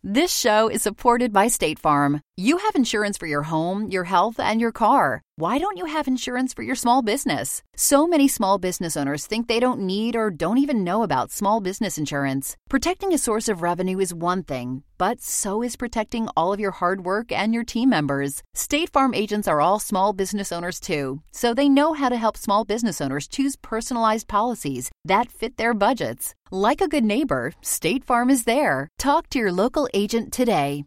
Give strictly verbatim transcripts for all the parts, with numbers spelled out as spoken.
This show is supported by State Farm. You have insurance for your home, your health, and your car. Why don't you have insurance for your small business? So many small business owners think they don't need or don't even know about small business insurance. Protecting a source of revenue is one thing, but so is protecting all of your hard work and your team members. State Farm agents are all small business owners too, so they know how to help small business owners choose personalized policies that fit their budgets. Like a good neighbor, State Farm is there. Talk to your local agent today.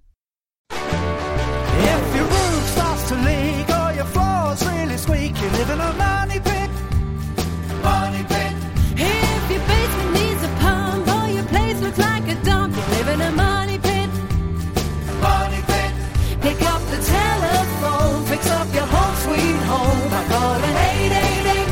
If your roof starts to leak or your floor's really squeak, you live in a money pit. Money pit. If your basement needs a pump or your place looks like a dump, you live in a money pit. Money pit. Pick up the telephone, fix up your home sweet home by calling eight eight eight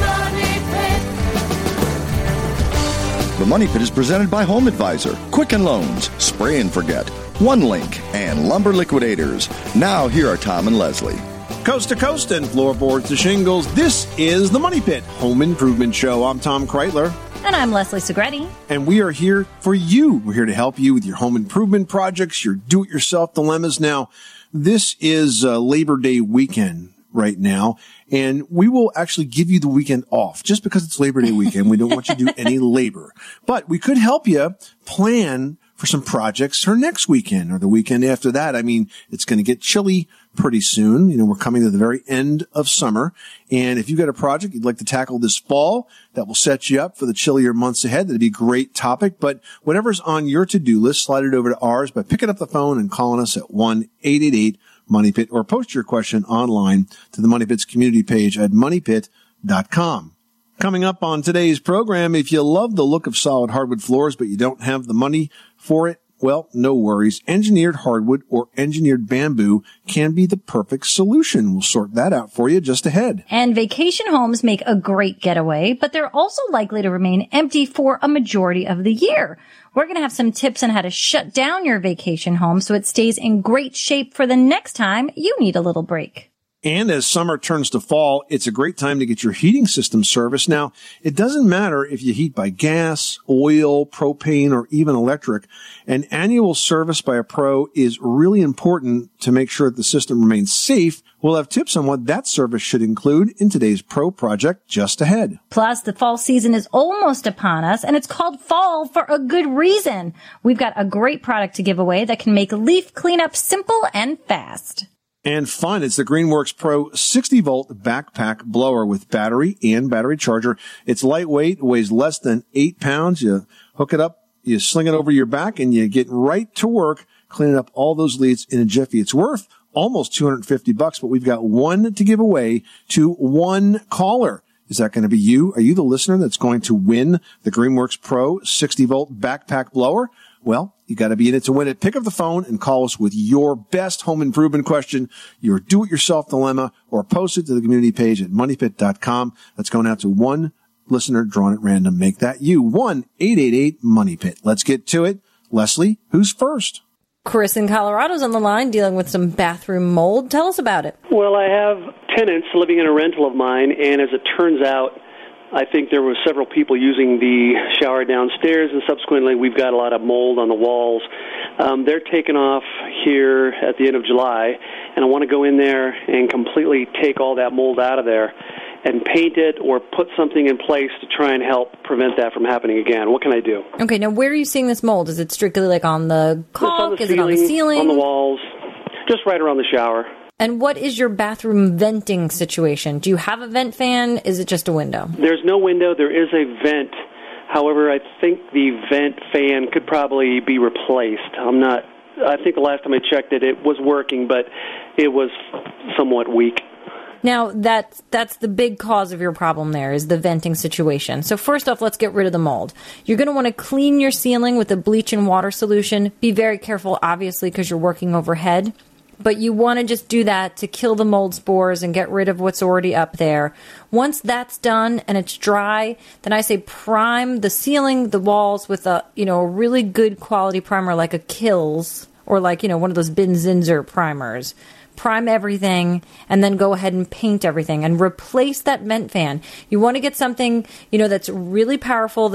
money pit. The Money Pit is presented by Home Advisor, Quicken Loans, Spray and Forget, OneLink, and Lumber Liquidators. Now, here are Tom and Leslie. Coast to coast and floorboards to shingles, this is the Money Pit Home Improvement Show. I'm Tom Kreitler. And I'm Leslie Segretti. And we are here for you. We're here to help you with your home improvement projects, your do-it-yourself dilemmas. Now, this is uh, Labor Day weekend right now, and we will actually give you the weekend off. Just because it's Labor Day weekend, we don't want you to do any labor. But we could help you plan for some projects for next weekend or the weekend after that. I mean, it's going to get chilly pretty soon. You know, we're coming to the very end of summer. And if you've got a project you'd like to tackle this fall that will set you up for the chillier months ahead, that'd be a great topic. But whatever's on your to-do list, slide it over to ours by picking up the phone and calling us at one eight eight eight Money Pit, or post your question online to the Money Pit's community page at money pit dot com. Coming up on today's program, if you love the look of solid hardwood floors but you don't have the money for it, well, no worries. Engineered hardwood or engineered bamboo can be the perfect solution. We'll sort that out for you just ahead. And vacation homes make a great getaway, but they're also likely to remain empty for a majority of the year. We're going to have some tips on how to shut down your vacation home so it stays in great shape for the next time you need a little break. And as summer turns to fall, it's a great time to get your heating system serviced. Now, it doesn't matter if you heat by gas, oil, propane, or even electric. An annual service by a pro is really important to make sure that the system remains safe. We'll have tips on what that service should include in today's pro project just ahead. Plus, the fall season is almost upon us, and it's called fall for a good reason. We've got a great product to give away that can make leaf cleanup simple and fast. And fun. It's the Greenworks Pro sixty volt backpack blower with battery and battery charger. It's lightweight, weighs less than eight pounds. You hook it up, you sling it over your back, and you get right to work cleaning up all those leads in a jiffy. It's worth almost two hundred fifty bucks, but we've got one to give away to one caller. Is that going to be you? Are you the listener that's going to win the Greenworks Pro sixty volt backpack blower? Well, you got to be in it to win it. Pick up the phone and call us with your best home improvement question, your do-it-yourself dilemma, or post it to the community page at money pit dot com. That's going out to one listener drawn at random. Make that you. one eight eight eight Money Pit. Let's get to it. Leslie, who's first? Chris in Colorado's on the line dealing with some bathroom mold. Tell us about it. Well, I have tenants living in a rental of mine, and as it turns out, I think there were several people using the shower downstairs, and subsequently we've got a lot of mold on the walls. Um, they're taken off here at the end of July, and I want to go in there and completely take all that mold out of there and paint it or put something in place to try and help prevent that from happening again. What can I do? Okay, now where are you seeing this mold? Is it strictly like on the caulk? On the Is ceiling, it on the ceiling? On the walls, just right around the shower. And what is your bathroom venting situation? Do you have a vent fan? Is it just a window? There's no window. There is a vent. However, I think the vent fan could probably be replaced. I'm not, I think the last time I checked it, it was working, but it was somewhat weak. Now, that's, that's the big cause of your problem there, is the venting situation. So first off, let's get rid of the mold. You're going to want to clean your ceiling with a bleach and water solution. Be very careful, obviously, because you're working overhead. But you want to just do that to kill the mold spores and get rid of what's already up there. Once that's done and it's dry, then I say prime the ceiling, the walls with a, you know, a really good quality primer like a Kills or like, you know, one of those Bin Zinzer primers. Prime everything and then go ahead and paint everything and replace that vent fan. You want to get something, you know, that's really powerful, that's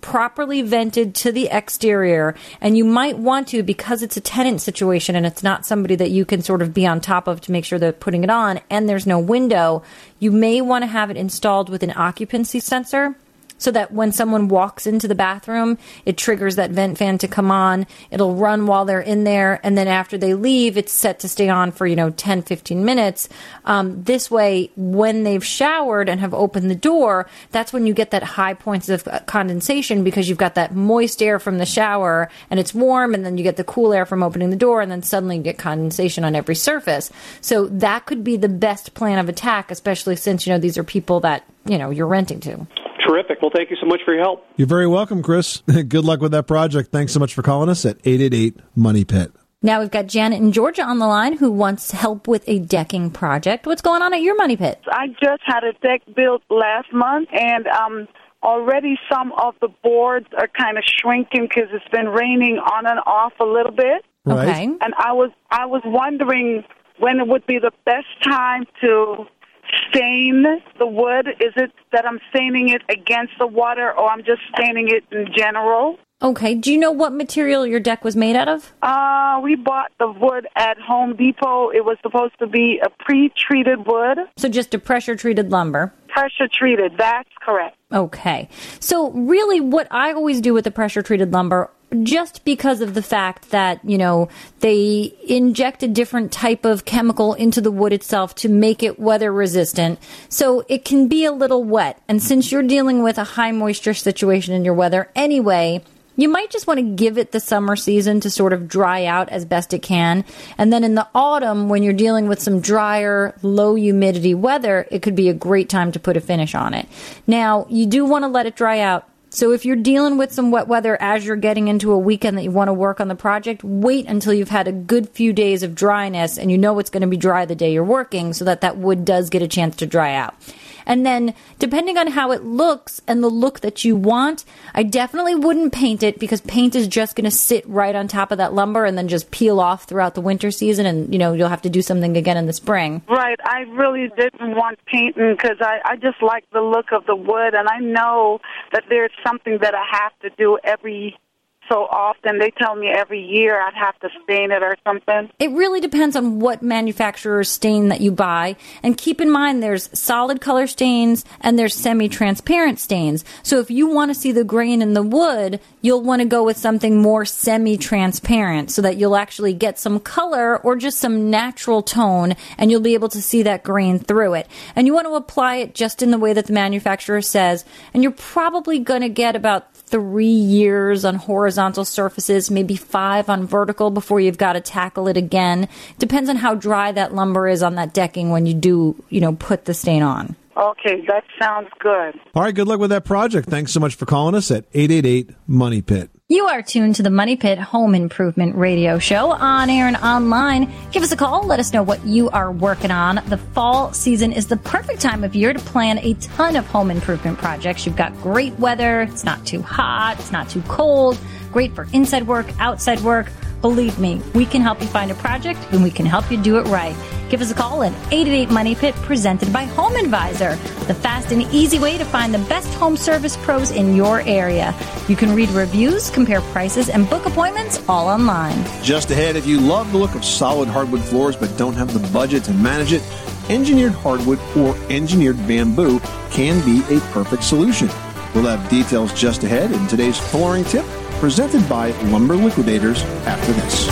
properly vented to the exterior, and you might want to, because it's a tenant situation and it's not somebody that you can sort of be on top of to make sure they're putting it on, and there's no window, you may want to have it installed with an occupancy sensor, so that when someone walks into the bathroom, it triggers that vent fan to come on. It'll run while they're in there, and then after they leave, it's set to stay on for, you know, ten, fifteen minutes. Um, this way, when they've showered and have opened the door, that's when you get that high points of condensation, because you've got that moist air from the shower, and it's warm, and then you get the cool air from opening the door, and then suddenly you get condensation on every surface. So that could be the best plan of attack, especially since, you know, these are people that, you know, you're renting to. Terrific. Well, thank you so much for your help. You're very welcome, Chris. Good luck with that project. Thanks so much for calling us at eight eight eight, money pit. Now we've got Janet in Georgia on the line who wants help with a decking project. What's going on at your Money Pit? I just had a deck built last month, and um, already some of the boards are kind of shrinking because it's been raining on and off a little bit. Right. Okay. And I was I was wondering when it would be the best time to stain the wood. Is it that I'm staining it against the water, or I'm just staining it in general? Okay. Do you know what material your deck was made out of? Uh, we bought the wood at Home Depot. It was supposed to be a pre-treated wood. So just a pressure-treated lumber. Pressure-treated, that's correct. Okay. So really what I always do with the pressure-treated lumber, just because of the fact that, you know, they inject a different type of chemical into the wood itself to make it weather resistant. So it can be a little wet. And since you're dealing with a high moisture situation in your weather anyway, you might just want to give it the summer season to sort of dry out as best it can. And then in the autumn, when you're dealing with some drier, low humidity weather, it could be a great time to put a finish on it. Now, you do want to let it dry out. So if you're dealing with some wet weather as you're getting into a weekend that you want to work on the project, wait until you've had a good few days of dryness and you know it's going to be dry the day you're working, so that that wood does get a chance to dry out. And then, depending on how it looks and the look that you want, I definitely wouldn't paint it, because paint is just going to sit right on top of that lumber and then just peel off throughout the winter season, and, you know, you'll have to do something again in the spring. Right. I really didn't want painting because I, I just like the look of the wood, and I know that there's something that I have to do every so often. They tell me every year I'd have to stain it or something. It really depends on what manufacturer's stain that you buy. And keep in mind, there's solid color stains and there's semi-transparent stains. So if you want to see the grain in the wood, you'll want to go with something more semi-transparent so that you'll actually get some color or just some natural tone, and you'll be able to see that grain through it. And you want to apply it just in the way that the manufacturer says. And you're probably going to get about three years on horizontal surfaces, maybe five on vertical before you've got to tackle it again. Depends on how dry that lumber is on that decking when you do, you know, put the stain on. Okay, that sounds good. All right, good luck with that project. Thanks so much for calling us at eight eight eight, money pit. You are tuned to the Money Pit Home Improvement Radio Show, on air and online. Give us a call. Let us know what you are working on. The fall season is the perfect time of year to plan a ton of home improvement projects. You've got great weather. It's not too hot. It's not too cold. Great for inside work, outside work. Believe me, we can help you find a project, and we can help you do it right. Give us a call at eight eight eight, money pit, presented by Home Advisor, the fast and easy way to find the best home service pros in your area. You can read reviews, compare prices, and book appointments all online. Just ahead, if you love the look of solid hardwood floors but don't have the budget to manage it, engineered hardwood or engineered bamboo can be a perfect solution. We'll have details just ahead in today's flooring tip, presented by Lumber Liquidators, after this.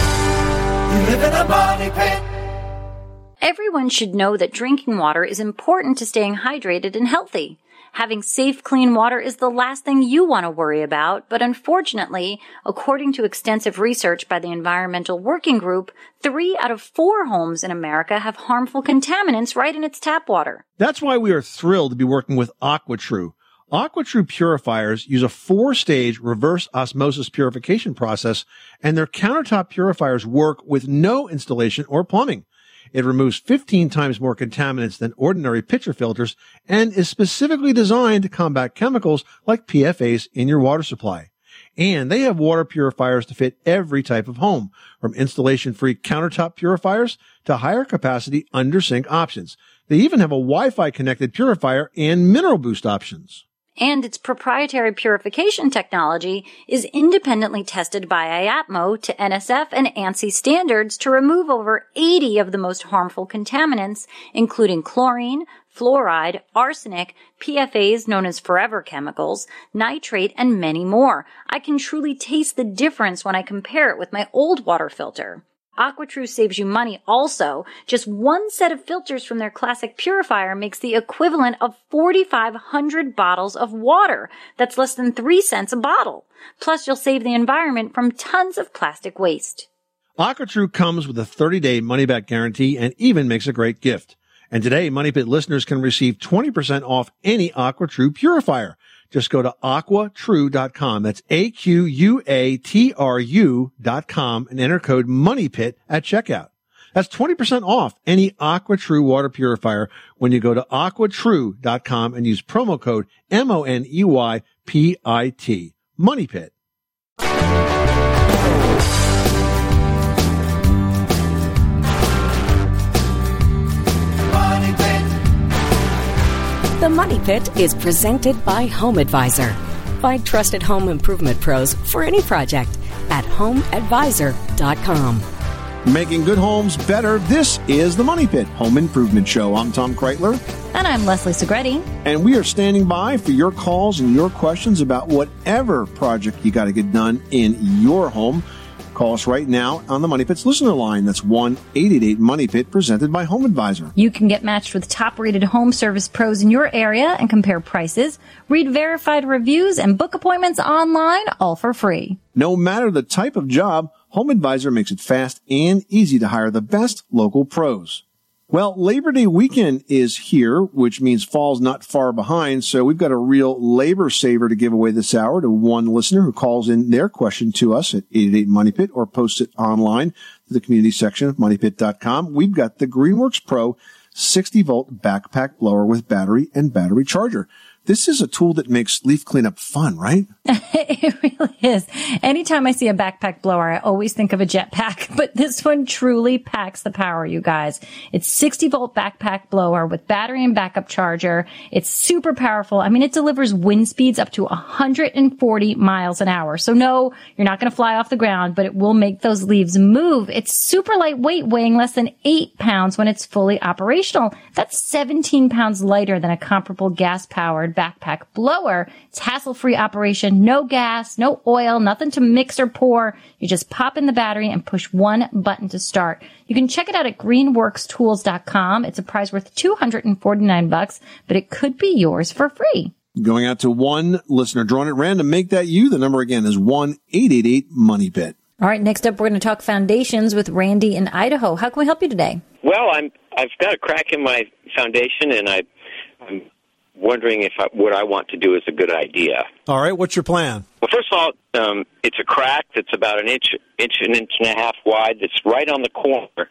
You live in a money pit. Everyone should know that drinking water is important to staying hydrated and healthy. Having safe, clean water is the last thing you want to worry about, but unfortunately, according to extensive research by the Environmental Working Group, three out of four homes in America have harmful contaminants right in its tap water. That's why we are thrilled to be working with AquaTrue. AquaTrue purifiers use a four-stage reverse osmosis purification process, and their countertop purifiers work with no installation or plumbing. It removes fifteen times more contaminants than ordinary pitcher filters and is specifically designed to combat chemicals like P F As in your water supply. And they have water purifiers to fit every type of home, from installation-free countertop purifiers to higher capacity under-sink options. They even have a Wi-Fi connected purifier and mineral boost options. And its proprietary purification technology is independently tested by I A T M O to N S F and ANSI standards to remove over eighty of the most harmful contaminants, including chlorine, fluoride, arsenic, P F As known as forever chemicals, nitrate, and many more. I can truly taste the difference when I compare it with my old water filter. AquaTrue saves you money also. Just one set of filters from their classic purifier makes the equivalent of forty-five hundred bottles of water. That's less than three cents a bottle. Plus, you'll save the environment from tons of plastic waste. AquaTrue comes with a thirty-day money-back guarantee and even makes a great gift. And today, Money Pit listeners can receive twenty percent off any AquaTrue purifier. Just go to aqua true dot com. That's A Q U A T R U dot com and enter code MONEYPIT at checkout. That's twenty percent off any AquaTrue water purifier when you go to aqua true dot com and use promo code M O N E Y P I T. Money Pit. The Money Pit is presented by Home Advisor. Find trusted home improvement pros for any project at home advisor dot com. Making good homes better. This is the Money Pit Home Improvement Show. I'm Tom Kreitler. And I'm Leslie Segretti. And we are standing by for your calls and your questions about whatever project you got to get done in your home. Call us right now on the Money Pit's listener line. That's one eight eight eight Money Pit, presented by Home Advisor. You can get matched with top-rated home service pros in your area and compare prices, read verified reviews, and book appointments online, all for free. No matter the type of job, Home Advisor makes it fast and easy to hire the best local pros. Well, Labor Day weekend is here, which means fall's not far behind, so we've got a real labor saver to give away this hour to one listener who calls in their question to us at eight eight eight Money Pit or posts it online to the community section of money pit dot com. We've got the Greenworks Pro sixty volt backpack blower with battery and battery charger. This is a tool that makes leaf cleanup fun, right? It really is. Anytime I see a backpack blower, I always think of a jetpack, but this one truly packs the power, you guys. It's sixty volt backpack blower with battery and backup charger. It's super powerful. I mean, it delivers wind speeds up to one hundred forty miles an hour. So no, you're not going to fly off the ground, but it will make those leaves move. It's super lightweight, weighing less than eight pounds when it's fully operational. That's seventeen pounds lighter than a comparable gas-powered backpack blower. It's hassle-free operation, no gas, no oil, nothing to mix or pour. You just pop in the battery and push one button to start. You can check it out at greenworks tools dot com. It's a prize worth two hundred forty-nine bucks, but it could be yours for free. Going out to one listener drawn at random. Make that you. The number again is one eight eight eight Money Pit. All right, next up we're going to talk foundations with Randy in Idaho. How can we help you today? Well, I'm I've got a crack in my foundation, and I, I'm wondering if I, what I want to do is a good idea. All right, what's your plan? Well, first of all, um, it's a crack that's about an inch, inch, an inch and a half wide. That's right on the corner,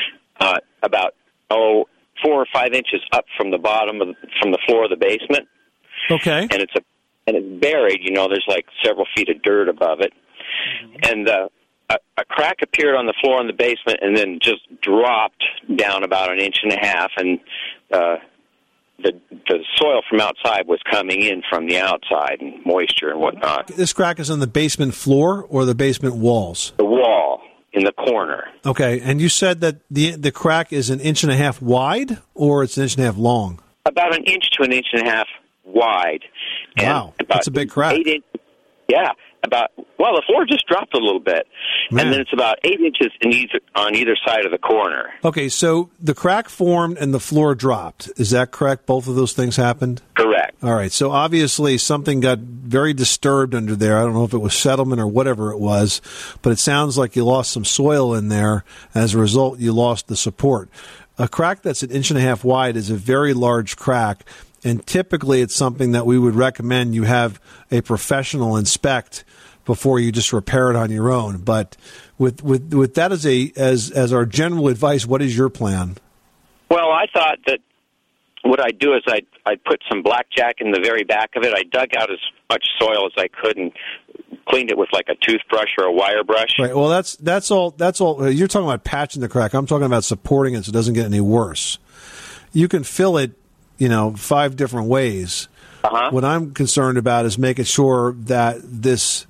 uh, about oh four or five inches up from the bottom of the, from the floor of the basement. Okay, and it's a and it's buried. You know, there's like several feet of dirt above it, mm-hmm. and uh, a, a crack appeared on the floor in the basement, and then just dropped down about an inch and a half, and uh, the the soil from outside was coming in from the outside, and moisture and whatnot. This crack is on the basement floor or the basement walls? The wall in the corner. Okay, and you said that the the crack is an inch and a half wide, or it's an inch and a half long? About an inch to an inch and a half wide. And wow, that's a big crack. Eight inch, yeah, about well, the floor just dropped a little bit, Man. and then it's about eight inches in either, on either side of the corner. Okay, so the crack formed and the floor dropped. Is that correct? Both of those things happened? Correct. All right, so obviously something got very disturbed under there. I don't know if it was settlement or whatever it was, but it sounds like you lost some soil in there. As a result, you lost the support. A crack that's an inch and a half wide is a very large crack. And typically it's something that we would recommend you have a professional inspect before you just repair it on your own. But with with, with that as a as as our general advice, what is your plan? Well, I thought that what I'd do is I'd, I'd put some blackjack in the very back of it. I dug out as much soil as I could and cleaned it with like a toothbrush or a wire brush. Right. Well, that's that's all. That's all. You're talking about patching the crack. I'm talking about supporting it so it doesn't get any worse. You can fill it, you know, five different ways. Uh-huh. What I'm concerned about is making sure that this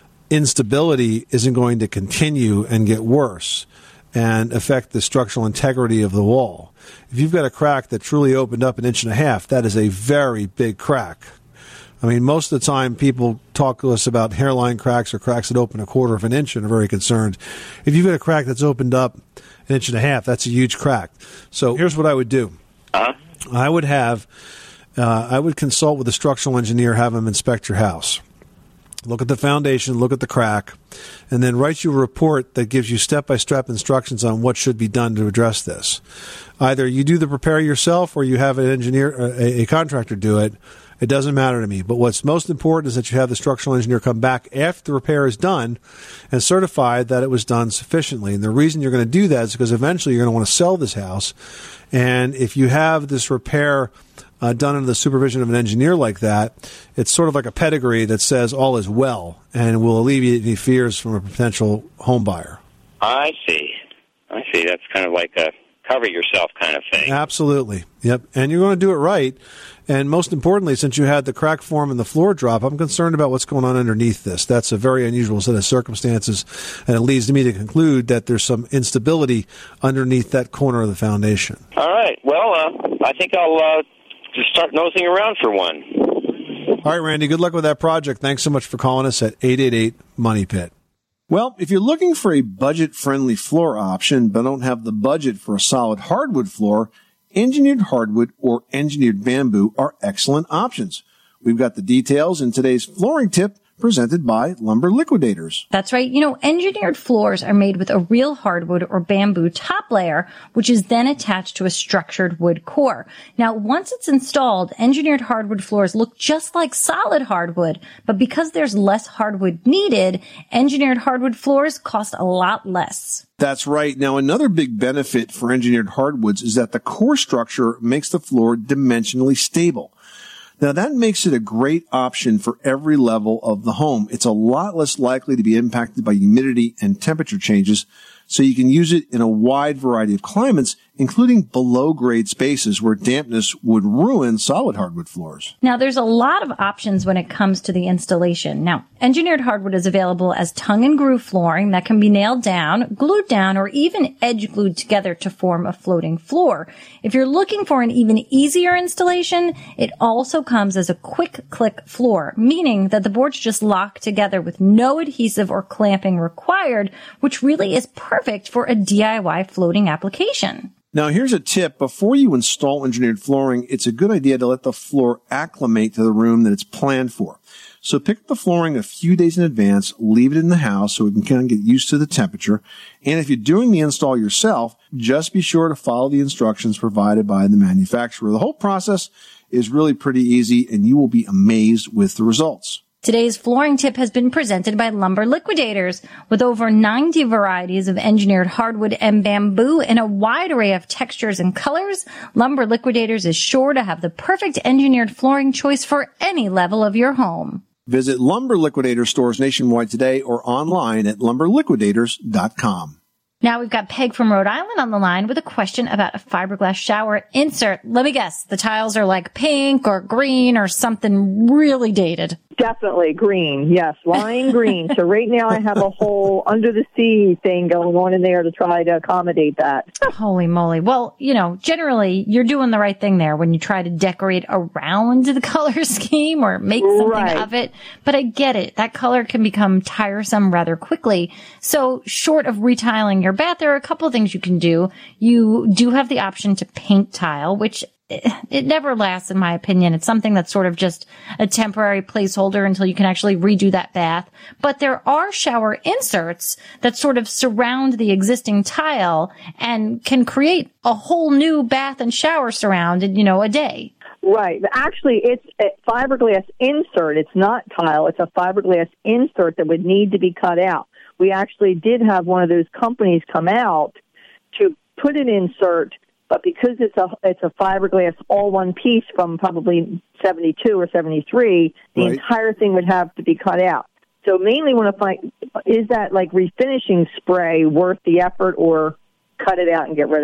instability isn't going to continue and get worse and affect the structural integrity of the wall. If you've got a crack that truly opened up an inch and a half, that is a very big crack. I mean, most of the time people talk to us about hairline cracks or cracks that open a quarter of an inch and are very concerned. If you've got a crack that's opened up an inch and a half, that's a huge crack. So here's what I would do. Uh-huh. I would have, uh, I would consult with a structural engineer, have him inspect your house. Look at the foundation, look at the crack, and then write you a report that gives you step-by-step instructions on what should be done to address this. Either you do the repair yourself or you have an engineer, a, a contractor do it. It doesn't matter to me. But what's most important is that you have the structural engineer come back after the repair is done and certify that it was done sufficiently. And the reason you're going to do that is because eventually you're going to want to sell this house. And if you have this repair uh, done under the supervision of an engineer like that, it's sort of like a pedigree that says all is well and will alleviate any fears from a potential home buyer. I see. I see. That's kind of like a cover yourself kind of thing. Absolutely. Yep. And you're going to do it right. And most importantly, since you had the crack form and the floor drop, I'm concerned about what's going on underneath this. That's a very unusual set of circumstances, and it leads me to conclude that there's some instability underneath that corner of the foundation. All right. Well, uh, I think I'll uh, just start nosing around for one. All right, Randy, good luck with that project. Thanks so much for calling us at eight eight eight, money pit. Well, if you're looking for a budget-friendly floor option but don't have the budget for a solid hardwood floor, engineered hardwood or engineered bamboo are excellent options. We've got the details in today's flooring tip presented by Lumber Liquidators. That's right. You know, engineered floors are made with a real hardwood or bamboo top layer, which is then attached to a structured wood core. Now, once it's installed, engineered hardwood floors look just like solid hardwood, but because there's less hardwood needed, engineered hardwood floors cost a lot less. That's right. Now, another big benefit for engineered hardwoods is that the core structure makes the floor dimensionally stable. Now, that makes it a great option for every level of the home. It's a lot less likely to be impacted by humidity and temperature changes, so you can use it in a wide variety of climates, including below-grade spaces where dampness would ruin solid hardwood floors. Now, there's a lot of options when it comes to the installation. Now, engineered hardwood is available as tongue and groove flooring that can be nailed down, glued down, or even edge glued together to form a floating floor. If you're looking for an even easier installation, it also comes as a quick click floor, meaning that the boards just lock together with no adhesive or clamping required, which really is perfect for a D I Y floating application. Now, here's a tip. Before you install engineered flooring, it's a good idea to let the floor acclimate to the room that it's planned for. So pick up the flooring a few days in advance, leave it in the house so it can kind of get used to the temperature. And if you're doing the install yourself, just be sure to follow the instructions provided by the manufacturer. The whole process is really pretty easy, and you will be amazed with the results. Today's flooring tip has been presented by Lumber Liquidators. With over ninety varieties of engineered hardwood and bamboo in a wide array of textures and colors, Lumber Liquidators is sure to have the perfect engineered flooring choice for any level of your home. Visit Lumber Liquidators stores nationwide today or online at lumber liquidators dot com. Now we've got Peg from Rhode Island on the line with a question about a fiberglass shower insert. Let me guess, the tiles are like pink or green or something really dated. Definitely green, yes, lime green. So right now I have a whole under the sea thing going on in there to try to accommodate that. Holy moly. Well, you know, generally you're doing the right thing there when you try to decorate around the color scheme or make something Right. of it. But I get it. That color can become tiresome rather quickly. So short of retiling your bath, there are a couple of things you can do. You do have the option to paint tile, which it never lasts, in my opinion. It's something that's sort of just a temporary placeholder until you can actually redo that bath. But there are shower inserts that sort of surround the existing tile and can create a whole new bath and shower surround in, you know, a day. Right. Actually, it's a fiberglass insert. It's not tile. It's a fiberglass insert that would need to be cut out. We actually did have one of those companies come out to put an insert, but because it's a it's a fiberglass all one piece from probably seventy-two or seventy-three, the Right. entire thing would have to be cut out. So mainly want to find, is that like refinishing spray worth the effort, or cut it out and get rid of it?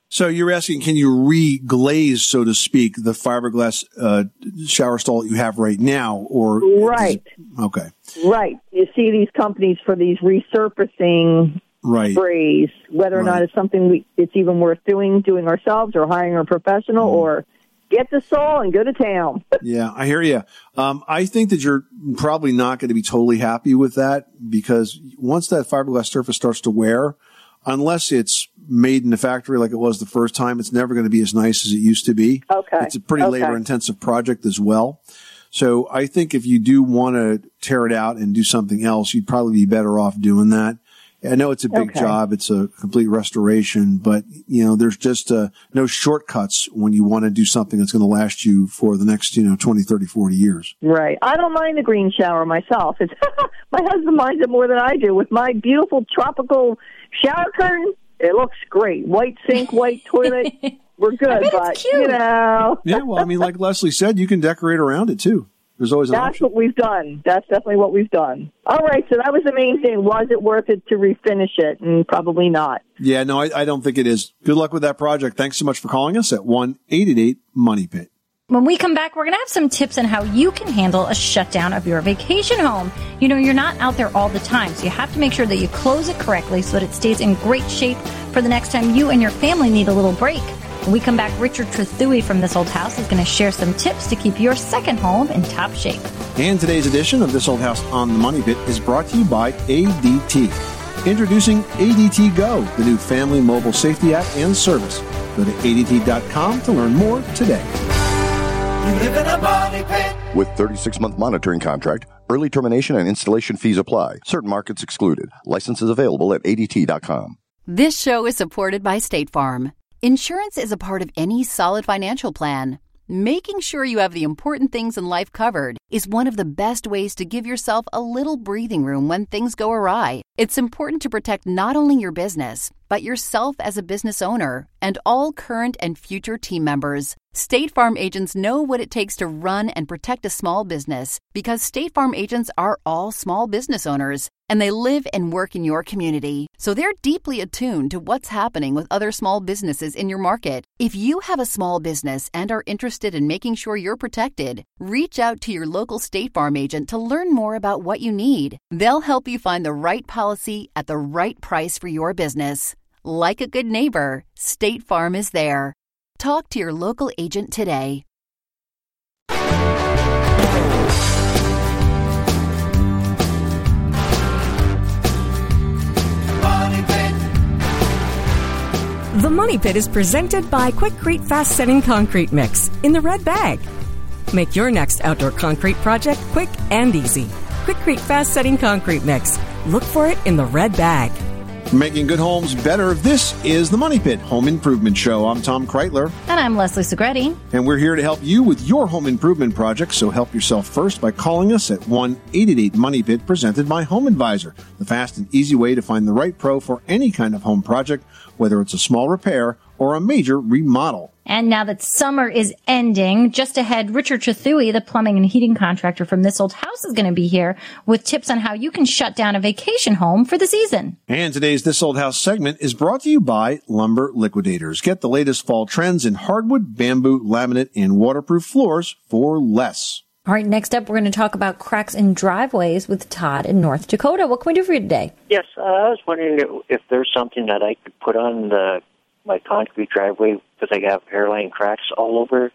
So you're asking, can you re-glaze, so to speak, the fiberglass uh, shower stall that you have right now? Or Right. Okay. Right. You see these companies for these resurfacing right. sprays, whether or right. not it's something we, it's even worth doing, doing ourselves or hiring a professional mm. or get the saw and go to town. Yeah, I hear you. Um, I think that you're probably not going to be totally happy with that because once that fiberglass surface starts to wear, unless it's made in the factory like it was the first time, it's never going to be as nice as it used to be. Okay. It's a pretty okay. labor-intensive project as well. So I think if you do want to tear it out and do something else, you'd probably be better off doing that. I know it's a big okay. job. It's a complete restoration, but you know, there's just uh, no shortcuts when you want to do something that's going to last you for the next, you know, twenty, thirty, forty years. Right. I don't mind the green shower myself. It's my husband minds it more than I do. With my beautiful tropical shower curtain, it looks great. White sink, white toilet. We're good, but you know. Yeah, well, I mean, like Leslie said, you can decorate around it too. There's always an That's option. what we've done. That's definitely what we've done. All right, so that was the main thing. Was it worth it to refinish it? And probably not. Yeah, no, I, I don't think it is. Good luck with that project. Thanks so much for calling us at one eight eight eight money pit. When we come back, we're going to have some tips on how you can handle a shutdown of your vacation home. You know, you're not out there all the time, so you have to make sure that you close it correctly so that it stays in great shape for the next time you and your family need a little break. When we come back, Richard Trethewey from This Old House is going to share some tips to keep your second home in top shape. And today's edition of This Old House on the Money Pit is brought to you by A D T. Introducing A D T Go, the new family mobile safety app and service. Go to A D T dot com to learn more today. You live in a money pit. With thirty-six month monitoring contract, early termination and installation fees apply. Certain markets excluded. Licenses available at A D T dot com. This show is supported by State Farm. Insurance is a part of any solid financial plan. Making sure you have the important things in life covered is one of the best ways to give yourself a little breathing room when things go awry. It's important to protect not only your business, but yourself as a business owner and all current and future team members. State Farm agents know what it takes to run and protect a small business because State Farm agents are all small business owners and they live and work in your community. So they're deeply attuned to what's happening with other small businesses in your market. If you have a small business and are interested in making sure you're protected, reach out to your local State Farm agent to learn more about what you need. They'll help you find the right policy at the right price for your business. Like a good neighbor, State Farm is there. Talk to your local agent today. The Money Pit is presented by Quikrete Fast Setting Concrete Mix in the red bag. Make your next outdoor concrete project quick and easy. Quikrete Fast Setting Concrete Mix. Look for it in the red bag. Making good homes better. This is the Money Pit Home Improvement Show. I'm Tom Kreitler. And I'm Leslie Segretti. And we're here to help you with your home improvement project. So help yourself first by calling us at one eight eight eight money pit, presented by Home Advisor. The fast and easy way to find the right pro for any kind of home project, whether it's a small repair or a major remodel. And now that summer is ending, just ahead, Richard Trethewey, the plumbing and heating contractor from This Old House, is going to be here with tips on how you can shut down a vacation home for the season. And today's This Old House segment is brought to you by Lumber Liquidators. Get the latest fall trends in hardwood, bamboo, laminate, and waterproof floors for less. All right, next up, we're going to talk about cracks in driveways with Todd in North Dakota. What can we do for you today? Yes, uh, I was wondering if, if there's something that I could put on the my concrete driveway because I have hairline cracks all over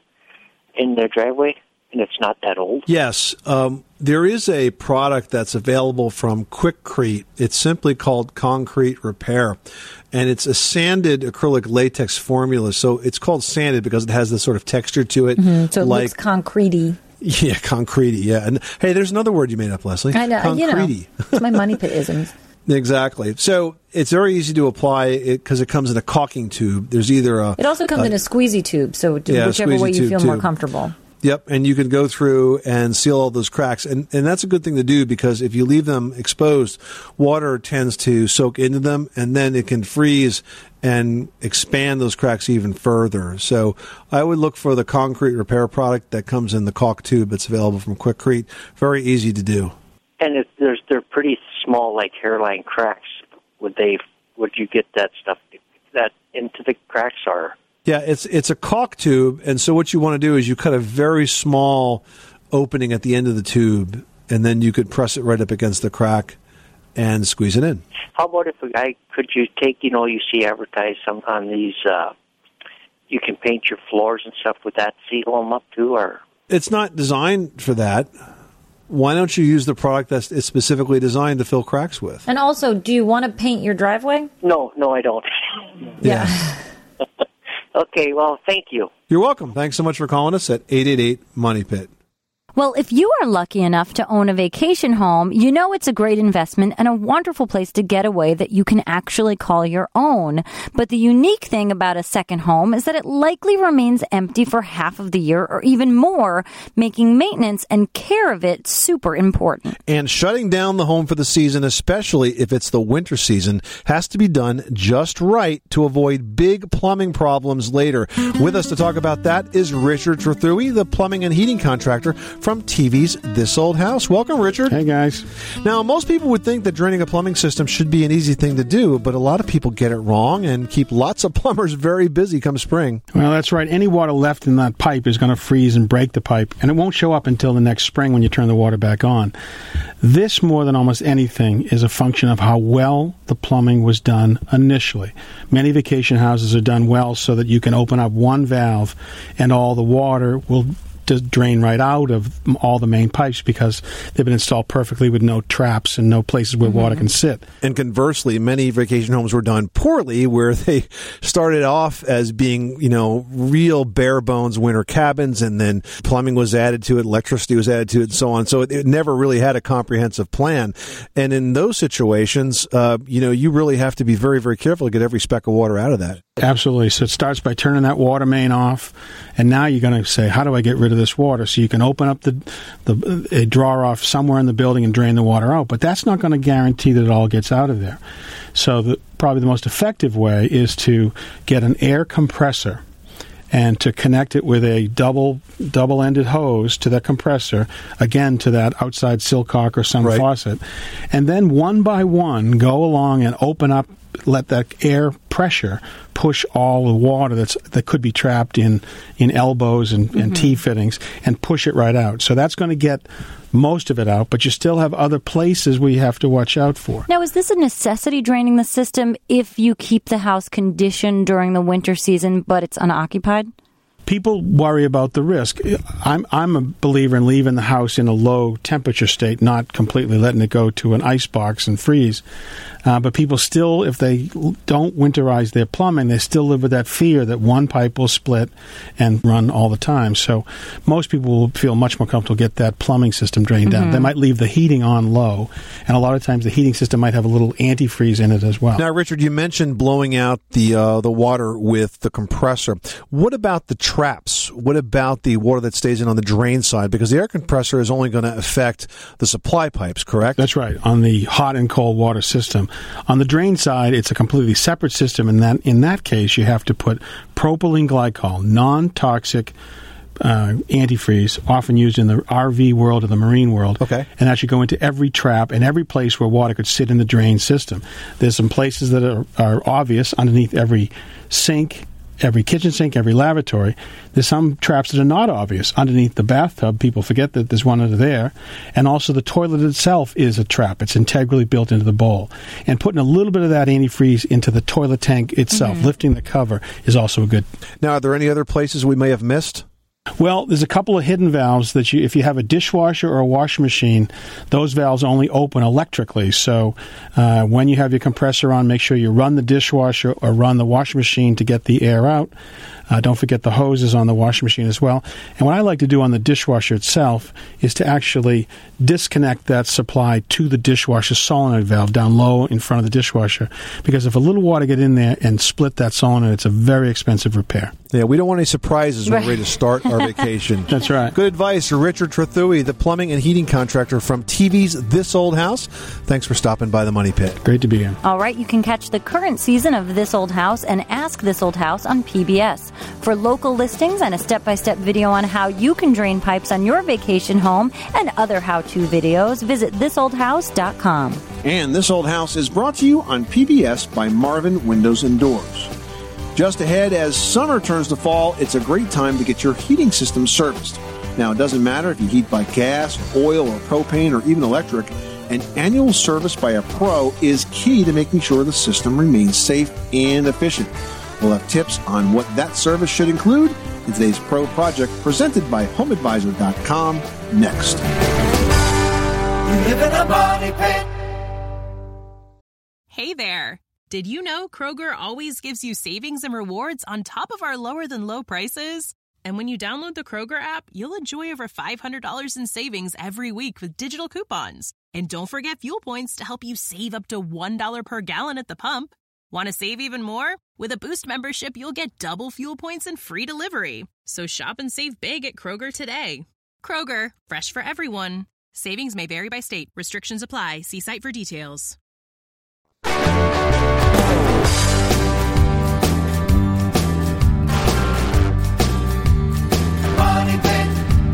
in the driveway, and it's not that old. Yes, um, there is a product that's available from Quikrete. It's simply called Concrete Repair, and it's a sanded acrylic latex formula. So it's called sanded because it has this sort of texture to it. Mm-hmm, so it like, looks concrete-y. Yeah, concrete-y, yeah. And hey, there's another word you made up, Leslie. I know, you know. It's my money pit isms. Exactly. So it's very easy to apply it because it comes in a caulking tube. There's either a... It also comes a, in a squeezy tube, so yeah, whichever way you feel tube. more comfortable. Yep, and you can go through and seal all those cracks. And, and that's a good thing to do because if you leave them exposed, water tends to soak into them, and then it can freeze and expand those cracks even further. So I would look for the Concrete Repair product that comes in the caulk tube that's available from Quikrete. Very easy to do. And if there's they're pretty small, like hairline cracks. Would they? Would you get that stuff that into the cracks are. Yeah, it's it's a caulk tube, and so what you want to do is you cut a very small opening at the end of the tube, and then you could press it right up against the crack and squeeze it in. How about if I could you take, you know, you see advertised some on these, uh, you can paint your floors and stuff with that, seal them up too, or? It's not designed for that. Why don't you use the product that's it's specifically designed to fill cracks with? And also, do you want to paint your driveway? No, no, I don't. Yeah. Okay, well, thank you. You're welcome. Thanks so much for calling us at eight eight eight Money Pit. Well, if you are lucky enough to own a vacation home, you know it's a great investment and a wonderful place to get away that you can actually call your own. But the unique thing about a second home is that it likely remains empty for half of the year or even more, making maintenance and care of it super important. And shutting down the home for the season, especially if it's the winter season, has to be done just right to avoid big plumbing problems later. With us to talk about that is Richard Trethewey, the plumbing and heating contractor from T V's This Old House. Welcome, Richard. Hey, guys. Now, most people would think that draining a plumbing system should be an easy thing to do, but a lot of people get it wrong and keep lots of plumbers very busy come spring. Well, that's right. Any water left in that pipe is going to freeze and break the pipe, and it won't show up until the next spring when you turn the water back on. This, more than almost anything, is a function of how well the plumbing was done initially. Many vacation houses are done well so that you can open up one valve and all the water will to drain right out of all the main pipes because they've been installed perfectly with no traps and no places where mm-hmm. water can sit. And conversely, many vacation homes were done poorly where they started off as being, you know, real bare bones winter cabins, and then plumbing was added to it, electricity was added to it, and so on. So it, it never really had a comprehensive plan. And in those situations, uh, you know, you really have to be very, very careful to get every speck of water out of that. Absolutely. So it starts by turning that water main off, and now you're going to say, how do I get rid of this water? So you can open up the, the a drawer off somewhere in the building and drain the water out, but that's not going to guarantee that it all gets out of there. So the, probably the most effective way is to get an air compressor and to connect it with a double double-ended hose to that compressor, again to that outside Silcock or some right. faucet, and then one by one go along and open up, let that air pressure push all the water that's that could be trapped in, in elbows and, and mm-hmm. T-fittings and push it right out. So that's going to get most of it out, but you still have other places where you have to watch out for. Now, is this a necessity draining the system if you keep the house conditioned during the winter season, but it's unoccupied? People worry about the risk. I'm I'm a believer in leaving the house in a low temperature state, not completely letting it go to an ice box and freeze. Uh, but people still, if they don't winterize their plumbing, they still live with that fear that one pipe will split and run all the time. So most people will feel much more comfortable get that plumbing system drained mm-hmm. down. They might leave the heating on low, and a lot of times the heating system might have a little antifreeze in it as well. Now, Richard, you mentioned blowing out the uh, the water with the compressor. What about the traps? What about the water that stays in on the drain side? Because the air compressor is only going to affect the supply pipes, correct? That's right, on the hot and cold water system. On the drain side, it's a completely separate system, and that in that case, you have to put propylene glycol, non-toxic uh, antifreeze, often used in the R V world or the marine world. Okay. And that should go into every trap and every place where water could sit in the drain system. There's some places that are, are obvious underneath every sink, every kitchen sink, every lavatory. There's some traps that are not obvious. Underneath the bathtub, people forget that there's one under there. And also the toilet itself is a trap. It's integrally built into the bowl. And putting a little bit of that antifreeze into the toilet tank itself, mm-hmm. lifting the cover, is also a good. Now, are there any other places we may have missed? Well, there's a couple of hidden valves that you, if you have a dishwasher or a washing machine, those valves only open electrically. So uh, when you have your compressor on, make sure you run the dishwasher or run the washing machine to get the air out. Uh, don't forget the hoses on the washing machine as well. And what I like to do on the dishwasher itself is to actually disconnect that supply to the dishwasher solenoid valve down low in front of the dishwasher. Because if a little water get in there and split that solenoid, it's a very expensive repair. Yeah, we don't want any surprises when we're ready to start our vacation. That's right. Good advice for Richard Trethewey, the plumbing and heating contractor from T V's This Old House. Thanks for stopping by the Money Pit. Great to be here. All right, you can catch the current season of This Old House and Ask This Old House on P B S. For local listings and a step-by-step video on how you can drain pipes on your vacation home and other how-to videos, visit this old house dot com. And This Old House is brought to you on P B S by Marvin Windows and Doors. Just ahead, as summer turns to fall, it's a great time to get your heating system serviced. Now, it doesn't matter if you heat by gas, oil, or propane, or even electric. An annual service by a pro is key to making sure the system remains safe and efficient. We'll have tips on what that service should include in today's Pro Project, presented by home advisor dot com, next. You live in a money pit. Hey there. Did you know Kroger always gives you savings and rewards on top of our lower-than-low prices? And when you download the Kroger app, you'll enjoy over five hundred dollars in savings every week with digital coupons. And don't forget fuel points to help you save up to one dollar per gallon at the pump. Want to save even more? With a Boost membership, you'll get double fuel points and free delivery. So shop and save big at Kroger today. Kroger, fresh for everyone. Savings may vary by state. Restrictions apply. See site for details. Money Pit.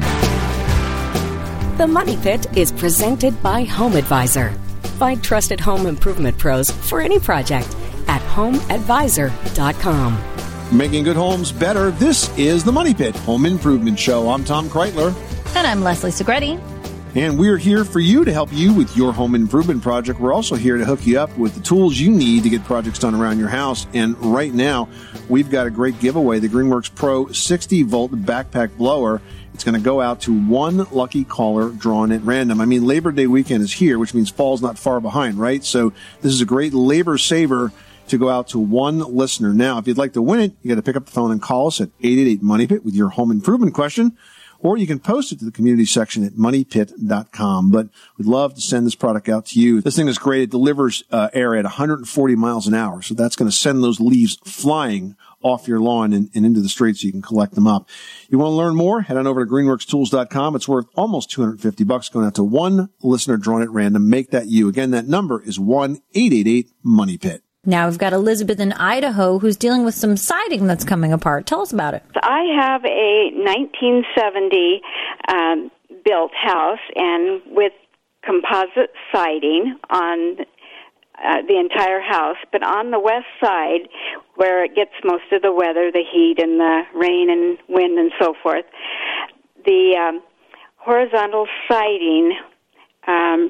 The Money Pit is presented by Home Advisor. Find trusted home improvement pros for any project at home advisor dot com. Making good homes better. This is the Money Pit Home Improvement Show. I'm Tom Kreitler. And I'm Leslie Segretti. And we're here for you to help you with your home improvement project. We're also here to hook you up with the tools you need to get projects done around your house. And right now, we've got a great giveaway, the Greenworks Pro sixty volt backpack blower. It's going to go out to one lucky caller drawn at random. I mean, Labor Day weekend is here, which means fall's not far behind, right? So this is a great labor saver to go out to one listener. Now, if you'd like to win it, you got to pick up the phone and call us at eight eight eight money pit with your home improvement question. Or you can post it to the community section at money pit dot com. But we'd love to send this product out to you. This thing is great. It delivers uh, air at one hundred forty miles an hour. So that's going to send those leaves flying off your lawn and, and into the street so you can collect them up. You want to learn more? Head on over to greenworks tools dot com. It's worth almost two hundred fifty bucks going out to one listener drawn at random. Make that you. Again, that number is one eight eight eight money pit. Now we've got Elizabeth in Idaho who's dealing with some siding that's coming apart. Tell us about it. I have a nineteen seventy um, built house, and with composite siding on uh, the entire house, but on the west side, where it gets most of the weather, the heat and the rain and wind and so forth, the um, horizontal siding um,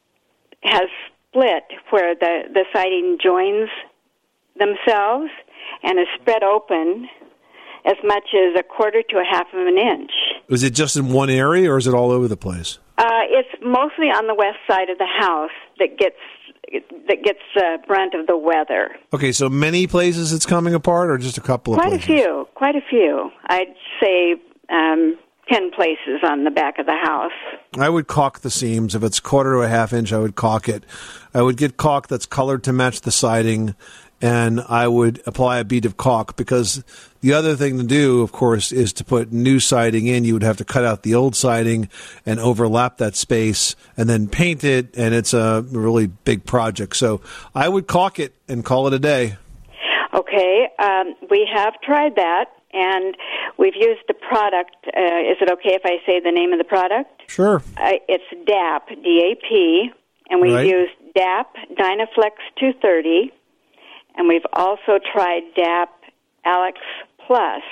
has split where the, the siding joins themselves and is spread open as much as a quarter to a half of an inch. Is it just in one area, or is it all over the place? Uh, it's mostly on the west side of the house that gets that gets the brunt of the weather. Okay, so many places it's coming apart, or just a couple of quite places? Quite a few, quite a few. I'd say um, ten places on the back of the house. I would caulk the seams. If it's quarter to a half inch, I would caulk it. I would get caulk that's colored to match the siding, and I would apply a bead of caulk, because the other thing to do, of course, is to put new siding in. You would have to cut out the old siding and overlap that space and then paint it, and it's a really big project. So I would caulk it and call it a day. Okay, um, we have tried that, and we've used the product. Uh, is it okay if I say the name of the product? Sure. Uh, it's D A P, D A P, and we've right. used D A P Dynaflex two thirty, and we've also tried D A P Alex Plus.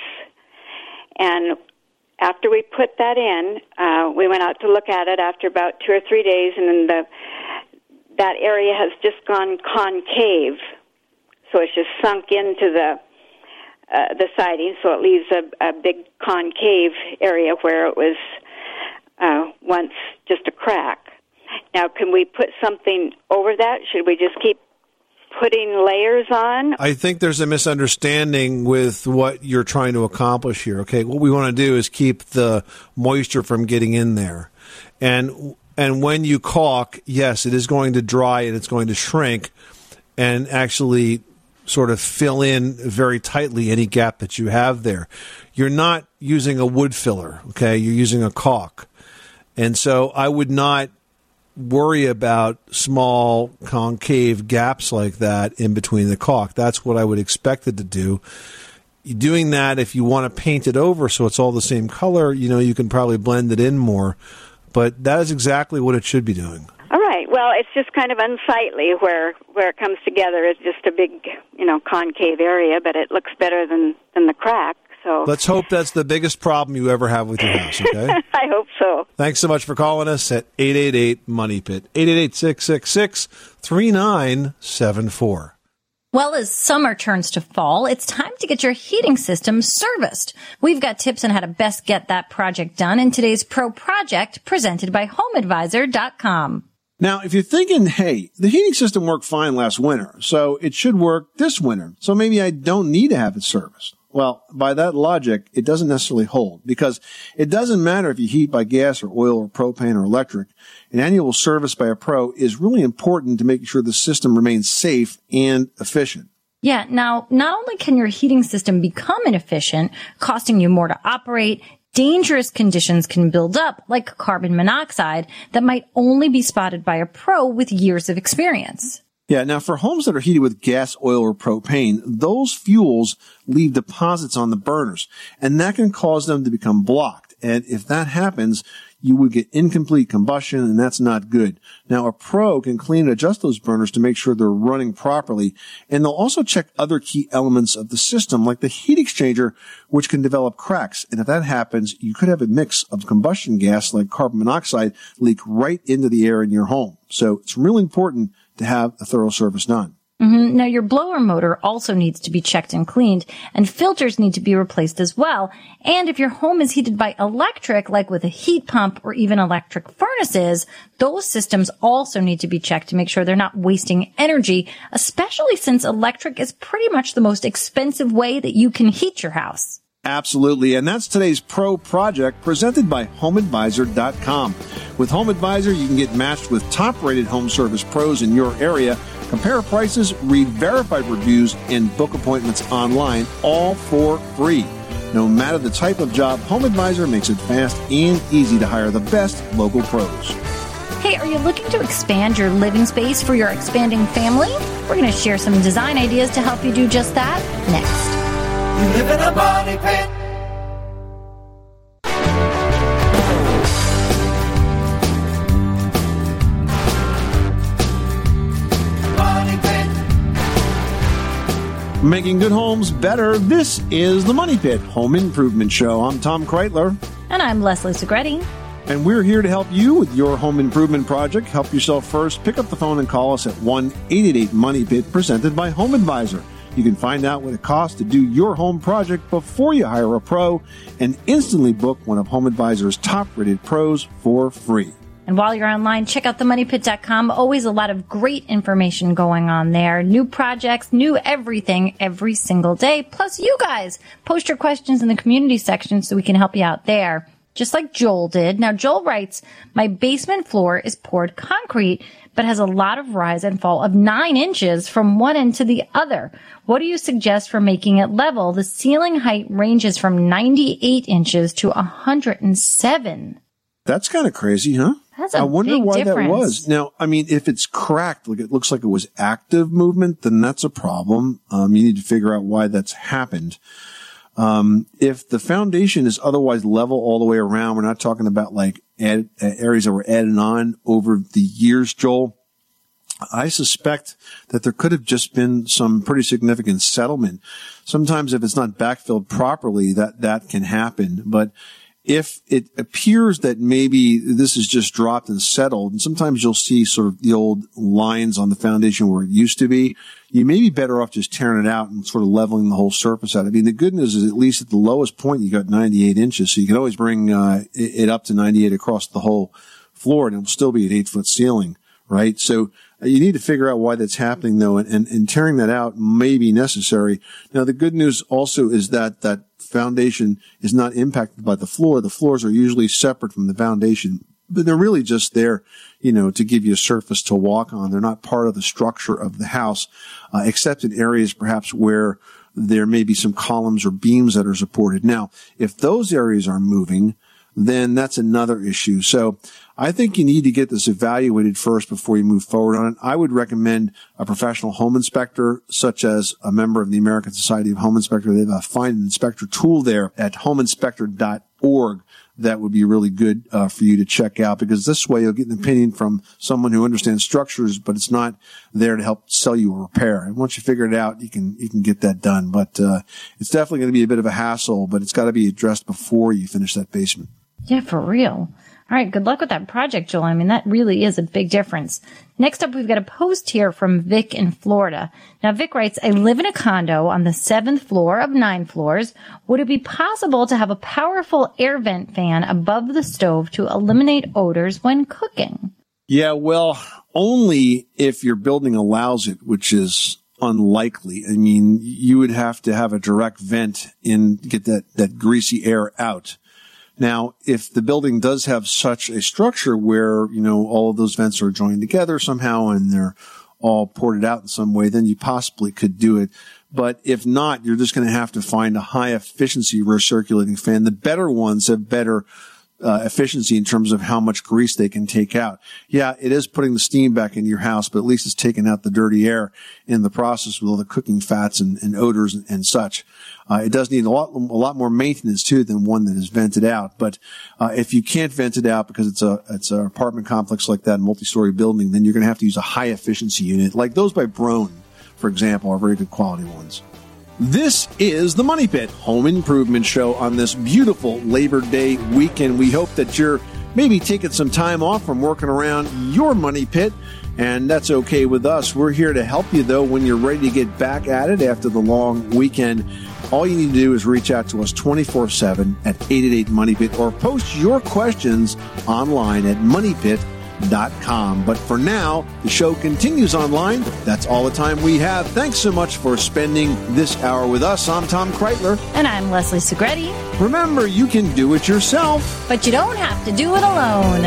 And after we put that in, uh, we went out to look at it after about two or three days, and then the that area has just gone concave. So it's just sunk into the uh, the siding, so it leaves a, a big concave area where it was uh, once just a crack. Now, can we put something over that? Should we just keep putting layers on? I think there's a misunderstanding with what you're trying to accomplish here. Okay, what we want to do is keep the moisture from getting in there. And and when you caulk, yes, it is going to dry and it's going to shrink and actually sort of fill in very tightly any gap that you have there. You're not using a wood filler, okay? You're using a caulk. And so I would not worry about small concave gaps like that in between the caulk. That's what I would expect it to do. Doing that, if you want to paint it over so it's all the same color, you know, you can probably blend it in more. But that is exactly what it should be doing. All right. Well, Well, it's just kind of unsightly where where it comes together. It's just a big, you know, concave area, but it looks better than, than the crack. So let's hope that's the biggest problem you ever have with your house, okay? I hope so. Thanks so much for calling us at eight eight eight, money pit, eight eight eight, six six six, three nine seven four. Well, as summer turns to fall, it's time to get your heating system serviced. We've got tips on how to best get that project done in today's Pro Project presented by home advisor dot com. Now, if you're thinking, hey, the heating system worked fine last winter, so it should work this winter, so maybe I don't need to have it serviced. Well, by that logic, it doesn't necessarily hold, because it doesn't matter if you heat by gas or oil or propane or electric. An annual service by a pro is really important to make sure the system remains safe and efficient. Yeah, now, not only can your heating system become inefficient, costing you more to operate, dangerous conditions can build up, like carbon monoxide, that might only be spotted by a pro with years of experience. Yeah, now for homes that are heated with gas, oil, or propane, those fuels leave deposits on the burners, and that can cause them to become blocked. And if that happens, you would get incomplete combustion, and that's not good. Now, a pro can clean and adjust those burners to make sure they're running properly, and they'll also check other key elements of the system, like the heat exchanger, which can develop cracks. And if that happens, you could have a mix of combustion gas, like carbon monoxide, leak right into the air in your home. So it's really important to have a thorough service done. Mm-hmm. Now, your blower motor also needs to be checked and cleaned, and filters need to be replaced as well. And if your home is heated by electric, like with a heat pump or even electric furnaces, those systems also need to be checked to make sure they're not wasting energy, especially since electric is pretty much the most expensive way that you can heat your house. Absolutely, and that's today's Pro Project presented by home advisor dot com. With Home Advisor, you can get matched with top-rated home service pros in your area, compare prices, read verified reviews, and book appointments online, all for free. No matter the type of job, Home Advisor makes it fast and easy to hire the best local pros. Hey, are you looking to expand your living space for your expanding family? We're going to share some design ideas to help you do just that next. You live in a money pit. Making good homes better. This is the Money Pit Home Improvement Show. I'm Tom Kreitler. And I'm Leslie Segretti. And we're here to help you with your home improvement project. Help yourself first. Pick up the phone and call us at one eight eight eight money pit, presented by Home Advisor. You can find out what it costs to do your home project before you hire a pro and instantly book one of Home Advisor's top-rated pros for free. And while you're online, check out the money pit dot com. Always a lot of great information going on there. New projects, new everything every single day. Plus, you guys post your questions in the community section so we can help you out there, just like Joel did. Now, Joel writes, my basement floor is poured concrete, but has a lot of rise and fall of nine inches from one end to the other. What do you suggest for making it level? The ceiling height ranges from ninety-eight inches to one hundred seven. That's kind of crazy, huh? That's a I wonder big why difference. that was. Now, I mean, if it's cracked, like it looks like it was active movement, then that's a problem. Um, you need to figure out why that's happened. Um, if the foundation is otherwise level all the way around, we're not talking about like add, uh, areas that were added on over the years, Joel. I suspect that there could have just been some pretty significant settlement. Sometimes if it's not backfilled properly, that, that can happen. But if it appears that maybe this is just dropped and settled, and sometimes you'll see sort of the old lines on the foundation where it used to be, you may be better off just tearing it out and sort of leveling the whole surface out. I mean, the good news is at least at the lowest point, you got ninety-eight inches, so you can always bring uh, it up to ninety-eight across the whole floor, and it'll still be an eight-foot ceiling, right? So uh, you need to figure out why that's happening, though, and, and, and tearing that out may be necessary. Now, the good news also is that that foundation is not impacted by the floor. The floors are usually separate from the foundation, but they're really just there, you know, to give you a surface to walk on. They're not part of the structure of the house, uh, except in areas perhaps where there may be some columns or beams that are supported. Now, if those areas are moving, then that's another issue. So I think you need to get this evaluated first before you move forward on it. I would recommend a professional home inspector, such as a member of the American Society of Home Inspectors. They have a Find an Inspector tool there at home inspector dot org. That would be really good uh, for you to check out, because this way you'll get an opinion from someone who understands structures, but it's not there to help sell you a repair. And once you figure it out, you can you can get that done. But uh, it's definitely going to be a bit of a hassle, but it's got to be addressed before you finish that basement. Yeah, for real. All right, good luck with that project, Joel. I mean, that really is a big difference. Next up, we've got a post here from Vic in Florida. Now, Vic writes, I live in a condo on the seventh floor of nine floors. Would it be possible to have a powerful air vent fan above the stove to eliminate odors when cooking? Yeah, well, only if your building allows it, which is unlikely. I mean, you would have to have a direct vent in, get that, that greasy air out. Now, if the building does have such a structure where, you know, all of those vents are joined together somehow and they're all ported out in some way, then you possibly could do it. But if not, you're just going to have to find a high efficiency recirculating fan. The better ones have better Uh, efficiency in terms of how much grease they can take out. Yeah, it is putting the steam back in your house, but at least it's taking out the dirty air in the process with all the cooking fats and, and odors and, and such. Uh, it does need a lot, a lot more maintenance too than one that is vented out. But, uh, if you can't vent it out because it's a, it's an apartment complex like that, multi-story building, then you're going to have to use a high efficiency unit. Like those by Broan, for example, are very good quality ones. This is the Money Pit Home Improvement Show on this beautiful Labor Day weekend. We hope that you're maybe taking some time off from working around your money pit, and that's okay with us. We're here to help you, though, when you're ready to get back at it after the long weekend. All you need to do is reach out to us twenty-four seven at eight eight eight money pit or post your questions online at money pit dot com. But for now, the show continues online. That's all the time we have. Thanks so much for spending this hour with us. I'm Tom Kreitler. And I'm Leslie Segretti. Remember, you can do it yourself, but you don't have to do it alone.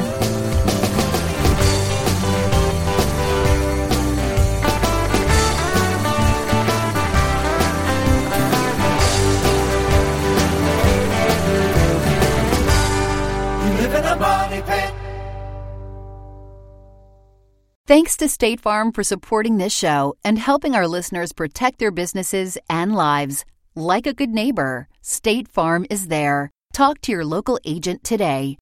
Thanks to State Farm for supporting this show and helping our listeners protect their businesses and lives. Like a good neighbor, State Farm is there. Talk to your local agent today.